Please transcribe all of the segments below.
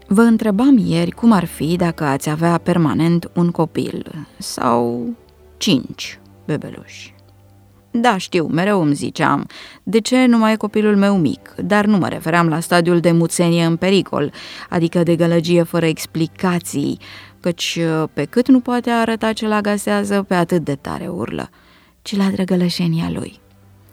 Vă întrebam ieri cum ar fi dacă ați avea permanent un copil sau 5 bebeluși. Da, știu, mereu îmi ziceam, de ce nu mai e copilul meu mic, dar nu mă refeream la stadiul de muțenie în pericol, adică de gălăgie fără explicații, căci pe cât nu poate arăta ce l-agasează, pe atât de tare urlă, ci la drăgălășenia lui.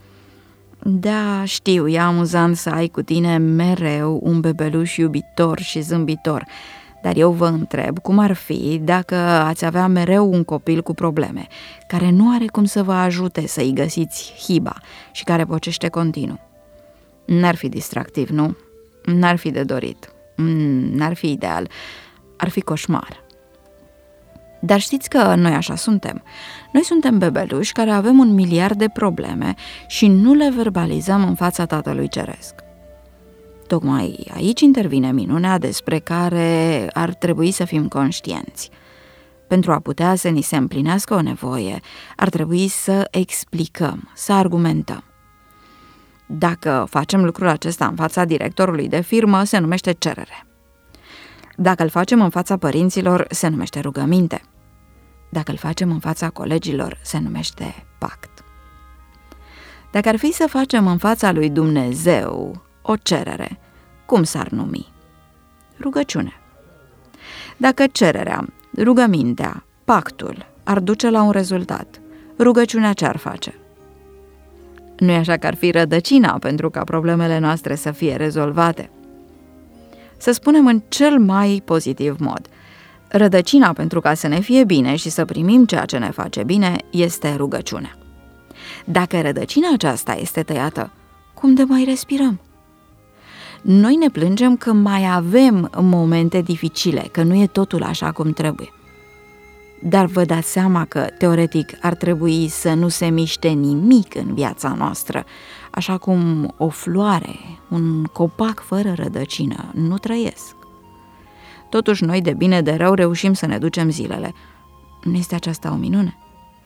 Da, știu, e amuzant să ai cu tine mereu un bebeluș iubitor și zâmbitor, dar eu vă întreb cum ar fi dacă ați avea mereu un copil cu probleme, care nu are cum să vă ajute să-i găsiți hiba și care bocește continuu. N-ar fi distractiv, nu? N-ar fi de dorit. N-ar fi ideal. Ar fi coșmar. Dar știți că noi așa suntem. Noi suntem bebeluși care avem 1 miliard de probleme și nu le verbalizăm în fața Tatălui Ceresc. Tocmai aici intervine minunea despre care ar trebui să fim conștienți. Pentru a putea să ni se împlinească o nevoie, ar trebui să explicăm, să argumentăm. Dacă facem lucrul acesta în fața directorului de firmă, se numește cerere. Dacă îl facem în fața părinților, se numește rugăminte. Dacă îl facem în fața colegilor, se numește pact. Dacă ar fi să facem în fața lui Dumnezeu o cerere, cum s-ar numi? Rugăciune. Dacă cererea, rugămintea, pactul ar duce la un rezultat, rugăciunea ce ar face? Nu-i așa că ar fi rădăcina pentru ca problemele noastre să fie rezolvate? Să spunem în cel mai pozitiv mod, rădăcina pentru ca să ne fie bine și să primim ceea ce ne face bine este rugăciunea. Dacă rădăcina aceasta este tăiată, cum de mai respirăm? Noi ne plângem că mai avem momente dificile, că nu e totul așa cum trebuie. Dar vă dați seama că, teoretic, ar trebui să nu se miște nimic în viața noastră, așa cum o floare, un copac fără rădăcină nu trăiesc. Totuși noi, de bine de rău, reușim să ne ducem zilele. Nu este aceasta o minune?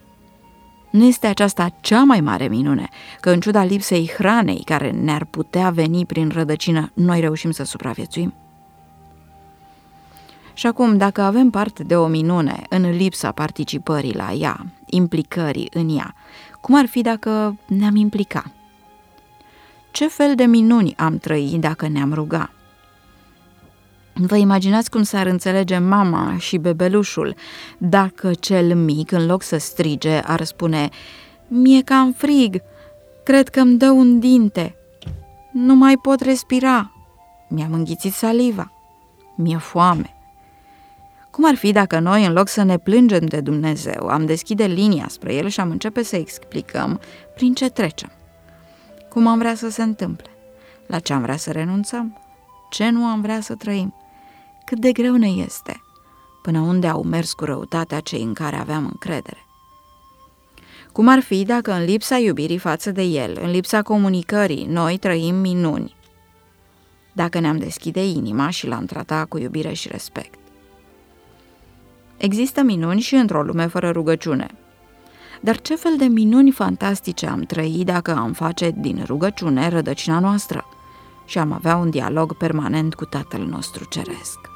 Nu este aceasta cea mai mare minune, că în ciuda lipsei hranei care ne-ar putea veni prin rădăcină, noi reușim să supraviețuim? Și acum, dacă avem parte de o minune în lipsa participării la ea, implicării în ea, cum ar fi dacă ne-am implica? Ce fel de minuni am trăit dacă ne-am ruga? Vă imaginați cum s-ar înțelege mama și bebelușul dacă cel mic, în loc să strige, ar spune: "Mie cam frig, cred că îmi dă un dinte, nu mai pot respira, mi-am înghițit saliva, mi-e foame." Cum ar fi dacă noi, în loc să ne plângem de Dumnezeu, am deschide linia spre El și am începe să explicăm prin ce trecem, cum am vrea să se întâmple, la ce am vrea să renunțăm, ce nu am vrea să trăim, cât de greu ne este, până unde au mers cu răutatea cei în care aveam încredere. Cum ar fi dacă în lipsa iubirii față de El, în lipsa comunicării, noi trăim minuni, dacă ne-am deschide inima și l-am trata cu iubire și respect. Există minuni și într-o lume fără rugăciune. Dar ce fel de minuni fantastice am trăit dacă am face din rugăciune rădăcina noastră și am avea un dialog permanent cu Tatăl nostru Ceresc?